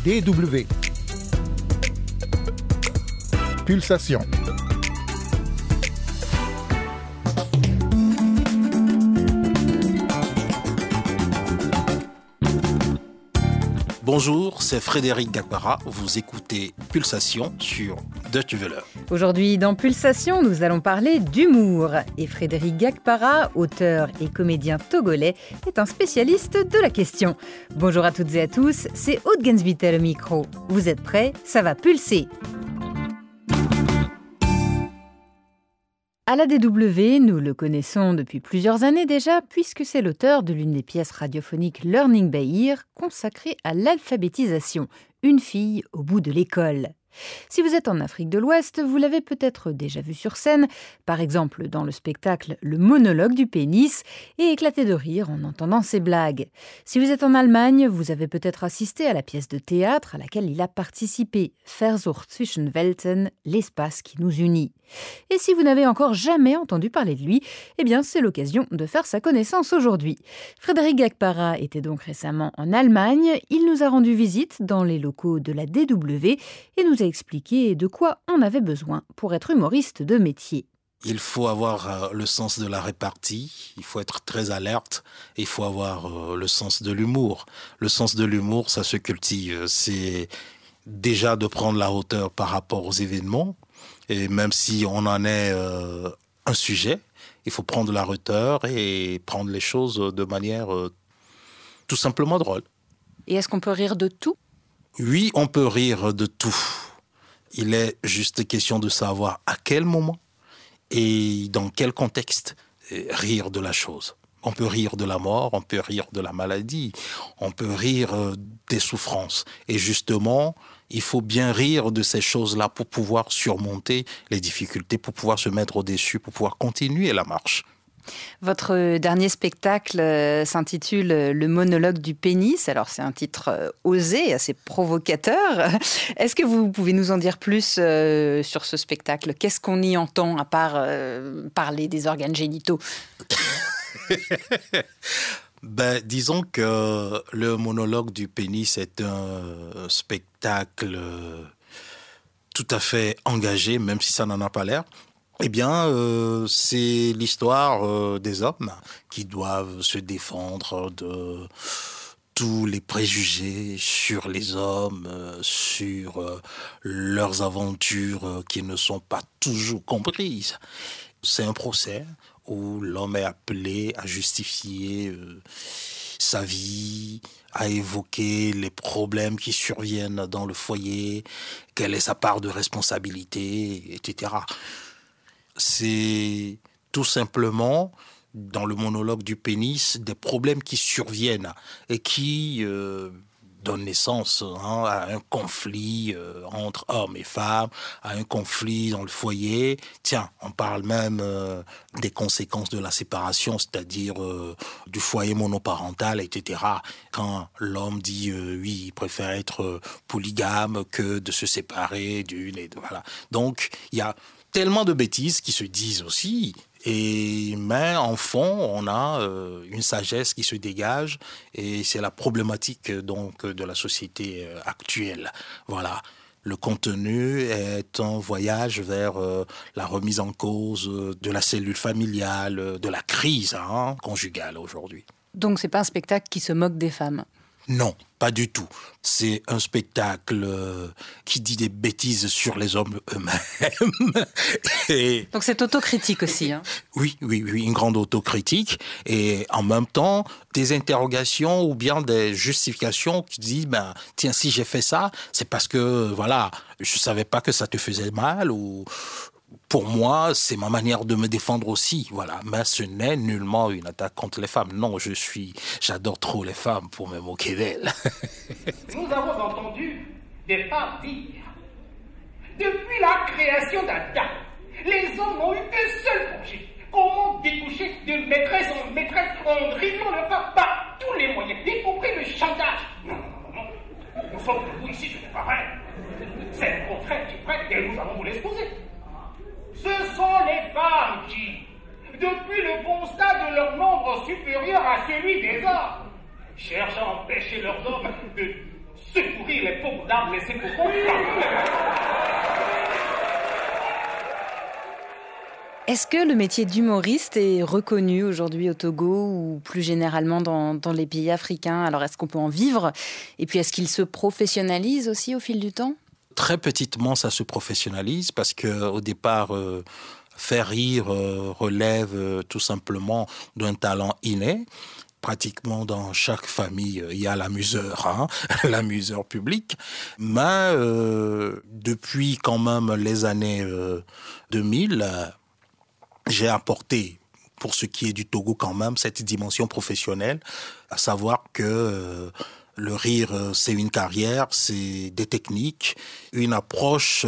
DW. Pulsation. Bonjour, c'est Frédéric Gakpara. Vous écoutez Pulsation sur Deutsche Welle. Aujourd'hui, dans Pulsation, nous allons parler d'humour. Et Frédéric Gakpara, auteur et comédien togolais, est un spécialiste de la question. Bonjour à toutes et à tous, c'est Aude Gensbitter au micro. Vous êtes prêts? Ça va pulser! À la DW, nous le connaissons depuis plusieurs années déjà, puisque c'est l'auteur de l'une des pièces radiophoniques Learning by Ear, consacrée à l'alphabétisation, une fille au bout de l'école. Si vous êtes en Afrique de l'Ouest, vous l'avez peut-être déjà vu sur scène, par exemple dans le spectacle Le monologue du pénis, et éclater de rire en entendant ses blagues. Si vous êtes en Allemagne, vous avez peut-être assisté à la pièce de théâtre à laquelle il a participé, Versuch zwischen Welten, l'espace qui nous unit. Et si vous n'avez encore jamais entendu parler de lui, eh bien c'est l'occasion de faire sa connaissance aujourd'hui. Frédéric Gakpara était donc récemment en Allemagne, il nous a rendu visite dans les locaux de la DW et nous a expliqué de quoi on avait besoin pour être humoriste de métier. Il faut avoir le sens de la répartie, il faut être très alerte, et il faut avoir le sens de l'humour. Le sens de l'humour, ça se cultive, c'est déjà de prendre la hauteur par rapport aux événements, et même si on en est un sujet, il faut prendre la hauteur et prendre les choses de manière tout simplement drôle. Et est-ce qu'on peut rire de tout ? Oui, on peut rire de tout. Il est juste question de savoir à quel moment et dans quel contexte rire de la chose. On peut rire de la mort, on peut rire de la maladie, on peut rire des souffrances. Et justement, il faut bien rire de ces choses-là pour pouvoir surmonter les difficultés, pour pouvoir se mettre au-dessus, pour pouvoir continuer la marche. Votre dernier spectacle s'intitule Le monologue du pénis. Alors c'est un titre osé, assez provocateur. Est-ce que vous pouvez nous en dire plus sur ce spectacle ? Qu'est-ce qu'on y entend à part parler des organes génitaux ? Disons que le monologue du pénis est un spectacle tout à fait engagé, même si ça n'en a pas l'air. Eh bien, c'est l'histoire des hommes qui doivent se défendre de tous les préjugés sur les hommes, sur leurs aventures qui ne sont pas toujours comprises. C'est un procès où l'homme est appelé à justifier sa vie, à évoquer les problèmes qui surviennent dans le foyer, quelle est sa part de responsabilité, etc. C'est tout simplement, dans le monologue du pénis, des problèmes qui surviennent et qui donnent naissance à un conflit entre hommes et femmes, à un conflit dans le foyer. Tiens, on parle même des conséquences de la séparation, c'est-à-dire du foyer monoparental, etc. Quand l'homme dit oui, il préfère être polygame que de se séparer d'une et voilà. Donc, il y a tellement de bêtises qui se disent aussi, mais en fond, on a une sagesse qui se dégage et c'est la problématique donc de la société actuelle. Voilà. Le contenu est un voyage vers la remise en cause de la cellule familiale, de la crise conjugale aujourd'hui. Donc c'est pas un spectacle qui se moque des femmes ? Non, pas du tout. C'est un spectacle qui dit des bêtises sur les hommes eux-mêmes. Et donc c'est autocritique aussi. Oui, une grande autocritique. Et en même temps, des interrogations ou bien des justifications qui disent, tiens, si j'ai fait ça, c'est parce que, voilà, je savais pas que ça te faisait mal ou... Pour moi, c'est ma manière de me défendre aussi, voilà. Mais ce n'est nullement une attaque contre les femmes. Non, j'adore trop les femmes pour me moquer d'elles. Nous avons entendu des femmes dire, depuis la création d'Adam, les hommes n'ont eu qu'un seul projet. Comment découcher de maîtresse en maîtresse en dribblant leur femme par tous les moyens, y compris le chantage. Non. Nous sommes debout ici, ce n'est pas vrai. C'est le contraire qui est vrai et nous allons vous l'exposer. Ce sont les femmes qui, depuis le constat de leur nombre supérieur à celui des hommes, cherchent à empêcher leurs hommes de secourir les pauvres dames laissées pour compte. Est-ce que le métier d'humoriste est reconnu aujourd'hui au Togo ou plus généralement dans les pays africains? Alors, est-ce qu'on peut en vivre? Et puis, est-ce qu'il se professionnalise aussi au fil du temps? Très petitement, ça se professionnalise parce qu'au départ, faire rire relève tout simplement d'un talent inné. Pratiquement dans chaque famille, il y a l'amuseur, l'amuseur public. Mais depuis quand même les années 2000, j'ai apporté, pour ce qui est du Togo quand même, cette dimension professionnelle, à savoir que le rire, c'est une carrière, c'est des techniques, une approche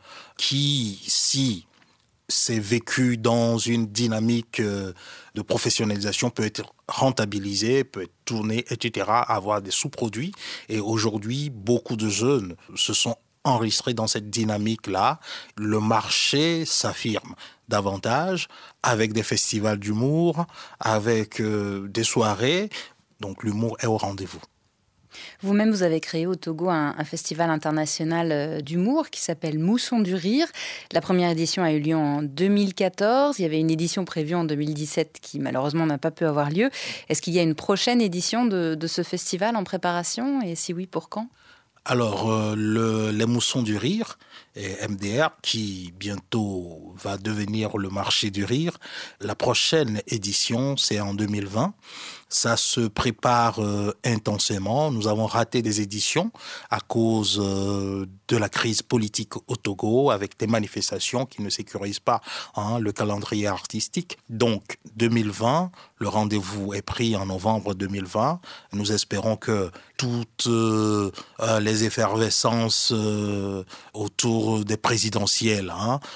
qui, si c'est vécu dans une dynamique de professionnalisation, peut être rentabilisée, peut être tournée, etc., avoir des sous-produits. Et aujourd'hui, beaucoup de jeunes se sont enregistrés dans cette dynamique-là. Le marché s'affirme davantage avec des festivals d'humour, avec des soirées. Donc l'humour est au rendez-vous. Vous-même, vous avez créé au Togo un festival international d'humour qui s'appelle Mousson du Rire. La première édition a eu lieu en 2014. Il y avait une édition prévue en 2017 qui malheureusement n'a pas pu avoir lieu. Est-ce qu'il y a une prochaine édition de ce festival en préparation? Et si oui, pour quand? Alors, les Moussons du Rire, et MDR, qui bientôt va devenir le marché du rire, la prochaine édition, c'est en 2020. Ça se prépare intensément. Nous avons raté des éditions à cause de la crise politique au Togo, avec des manifestations qui ne sécurisent pas le calendrier artistique. Donc, 2020, le rendez-vous est pris en novembre 2020. Nous espérons que toutes les effervescences autour des présidentielles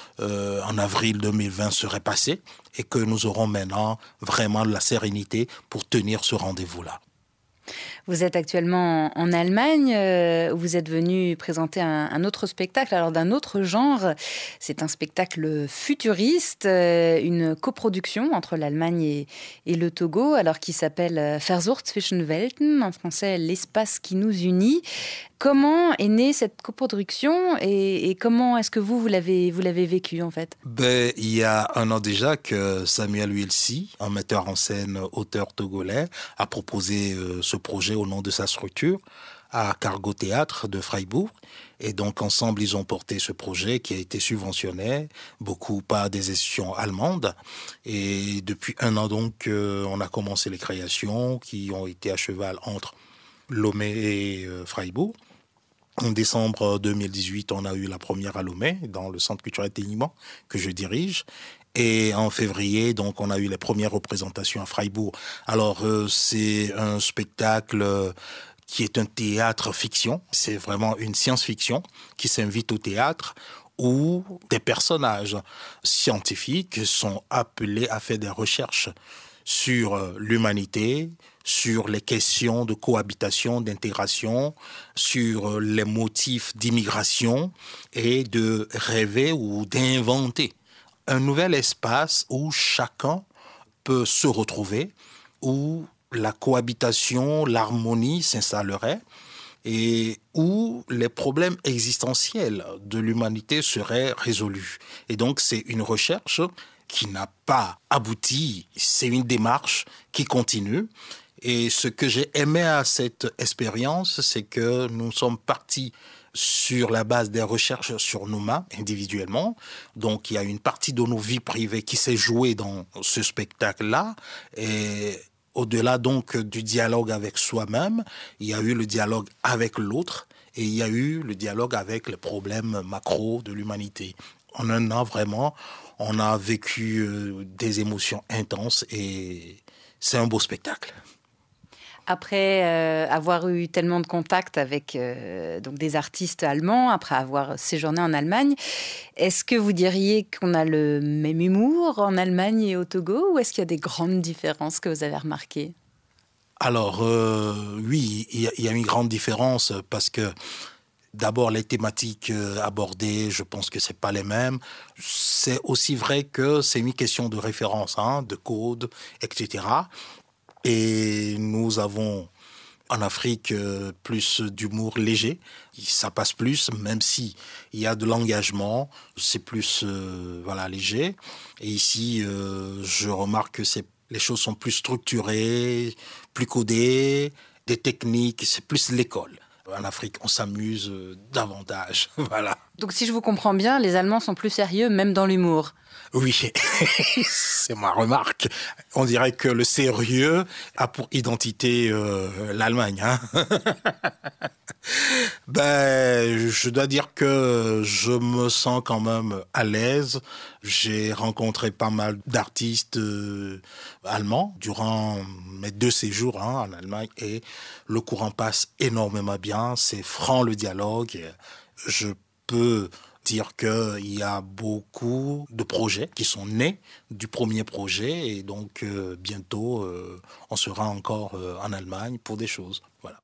en avril 2020 seraient passées et que nous aurons maintenant vraiment de la sérénité pour tenir ce rendez-vous-là. Vous êtes actuellement en Allemagne, où vous êtes venu présenter un autre spectacle, alors d'un autre genre. C'est un spectacle futuriste, une coproduction entre l'Allemagne et le Togo, alors qui s'appelle Versuch zwischen Welten, en français l'espace qui nous unit. Comment est née cette coproduction et comment est-ce que vous l'avez vécu en fait? Il y a un an déjà que Samuel Wilsi, un metteur en scène, auteur togolais, a proposé ce projet au nom de sa structure à Cargo Théâtre de Freiburg. Et donc ensemble, ils ont porté ce projet qui a été subventionné, beaucoup par des institutions allemandes. Et depuis un an donc, on a commencé les créations qui ont été à cheval entre Lomé et Freiburg. En décembre 2018, on a eu la première à Lomé, dans le Centre culturel Téniment, que je dirige. Et en février, donc, on a eu les premières représentations à Freiburg. Alors, c'est un spectacle qui est un théâtre-fiction. C'est vraiment une science-fiction qui s'invite au théâtre, où des personnages scientifiques sont appelés à faire des recherches sur l'humanité, sur les questions de cohabitation, d'intégration, sur les motifs d'immigration et de rêver ou d'inventer un nouvel espace où chacun peut se retrouver, où la cohabitation, l'harmonie s'installerait et où les problèmes existentiels de l'humanité seraient résolus. Et donc c'est une recherche qui n'a pas abouti, c'est une démarche qui continue. Et ce que j'ai aimé à cette expérience, c'est que nous sommes partis sur la base des recherches sur nous-mêmes, individuellement. Donc, il y a une partie de nos vies privées qui s'est jouée dans ce spectacle-là. Et au-delà donc du dialogue avec soi-même, il y a eu le dialogue avec l'autre et il y a eu le dialogue avec les problèmes macro de l'humanité. En un an, vraiment, on a vécu des émotions intenses et c'est un beau spectacle. Après avoir eu tellement de contacts avec donc des artistes allemands, après avoir séjourné en Allemagne, est-ce que vous diriez qu'on a le même humour en Allemagne et au Togo ou est-ce qu'il y a des grandes différences que vous avez remarquées? Alors, oui, il y a une grande différence parce que d'abord, les thématiques abordées, je pense que c'est pas les mêmes. C'est aussi vrai que c'est une question de référence, de code, etc. Et nous avons En Afrique, plus d'humour léger. Ça passe plus, même si il y a de l'engagement. C'est plus léger. Et ici, je remarque que les choses sont plus structurées, plus codées, des techniques. C'est plus l'école. En Afrique, on s'amuse davantage. Voilà. Donc si je vous comprends bien, les Allemands sont plus sérieux, même dans l'humour. Oui, c'est ma remarque. On dirait que le sérieux a pour identité l'Allemagne. Hein. Je dois dire que je me sens quand même à l'aise. J'ai rencontré pas mal d'artistes allemands durant mes 2 séjours en Allemagne et le courant passe énormément bien. C'est franc le dialogue. Je peux dire qu'il y a beaucoup de projets qui sont nés du premier projet et donc bientôt on sera encore en Allemagne pour des choses. Voilà.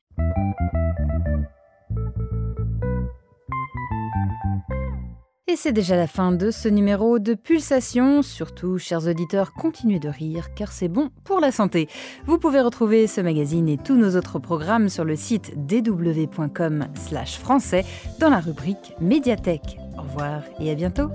Et c'est déjà la fin de ce numéro de Pulsation. Surtout, chers auditeurs, continuez de rire car c'est bon pour la santé. Vous pouvez retrouver ce magazine et tous nos autres programmes sur le site dw.com/français dans la rubrique Médiathèque. Au revoir et à bientôt.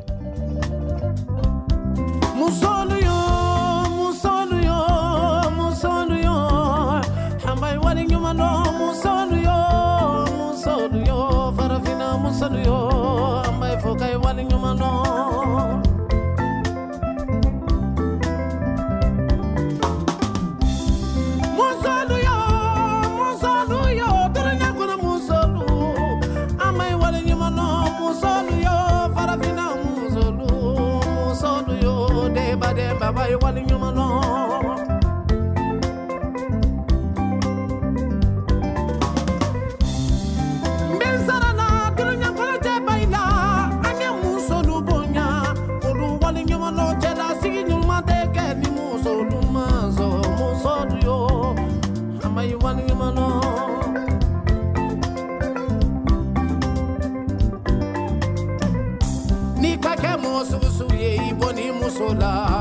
Ni kake mo susu ye iboni musola